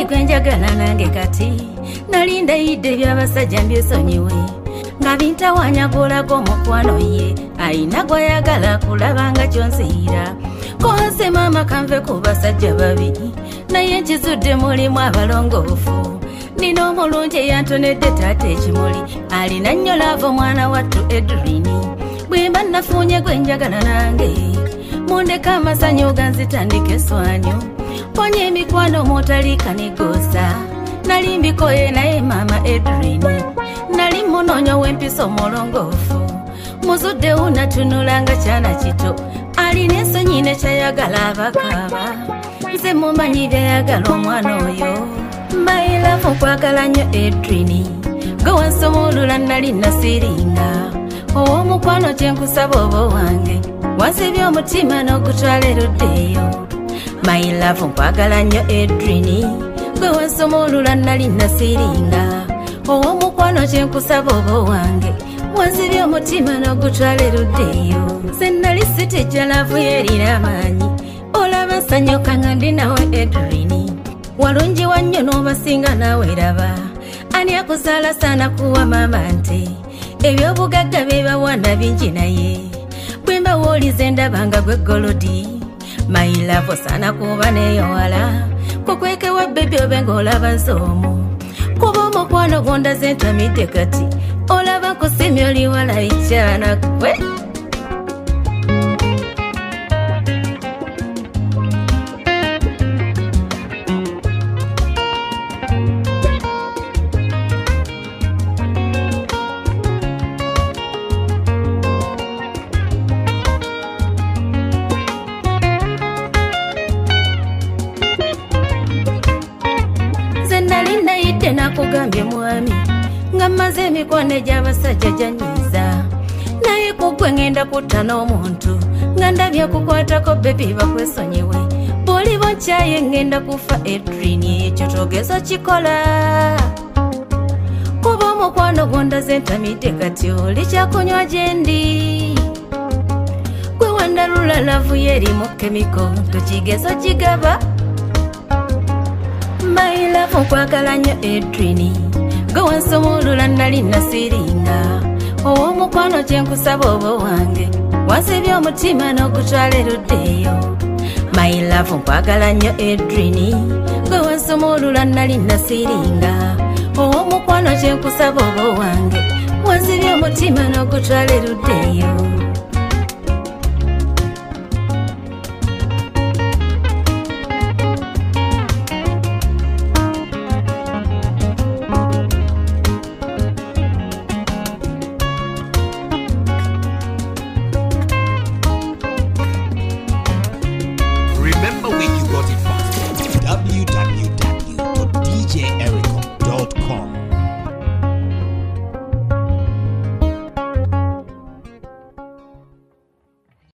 Mulungi gwe njagala nange kati nalinda yidde by'abasajja mbyesonyiwe nga bintawanyagolago omukwano ye ayina gw'ayagala kulaba nga kyonsiira konse maama kanve ku basajja babi naye nkizudde mulimu abalongoofu nina omulungi eyantonedde taata ekimuli alina nnyo laava omwana wattu Edrini bwe mba nafunye gwe njagala nange mundeka amasanyu ganzitandika eswanyu ponye emikwano mwotaliika negoosa nali mbikoye naye maama Edrini nali munoonya w'empisa omulongoofu muzudde unatunula nga kyana kito alina ensonyi nekyayagala abakaaba nze mumanyi byayagala omwana oyo mbayilafu nkwagala nnyo Edrini gwe wansumulula nali nasiringa ow'omukwano kyenkusaba oba wange wansibye omutima n'ogutwala eruddeeyo mayilafu nkwagala nnyo Edrini gwe wansumulula nali nasiringa ow'omukwano kyenkusaba oba wange wansibye omutima n'ogutwala eruddeeyo nze nali sitejja laavu yerina amaanyi olaba nsanyuka nga ndi nawe Edrini walungi wannyo n'obasinga naawe raba ani akuzaala saana kuwa maama nti ebyobugagga bebawana bingi naye bwe mbawulize ndaba nga gwe golodi mayilavu saana kuba neeyowala kukwekewa bebi obe ng'olaba nzoomu kuba omukwano gondaze ntamidde kati olaba nkusimya oliwala ikyana gwe nakugambye mwami nga mmaze emikwano egy'abasajja gyanyiza naye kugwe ngenda kutta n'omuntu nga ndabye kukwatako bebi bakwesonyiwe bw'oli bonkyaye ngenda kufa Edrini ekyo togeza kikola kuba omukwano gondaze ntamidde kati oli kyakunywa gye ndi gwe wandalula laavu yerimu kemiko tokigeza kigaba mayilafu nkwagala nnyo Edrini gwe wansumulula nali nasiringa ow'omukwano kyenkusaba oba wange wansibye omutima n'ogutwala eruddeeyo mayilafu nkwagala nnyo Edrini gwe wansumulula nali nasiringa ow'omukwano kyenkusaba oba wange wansibye omutima n'ogutwala eruddeeyo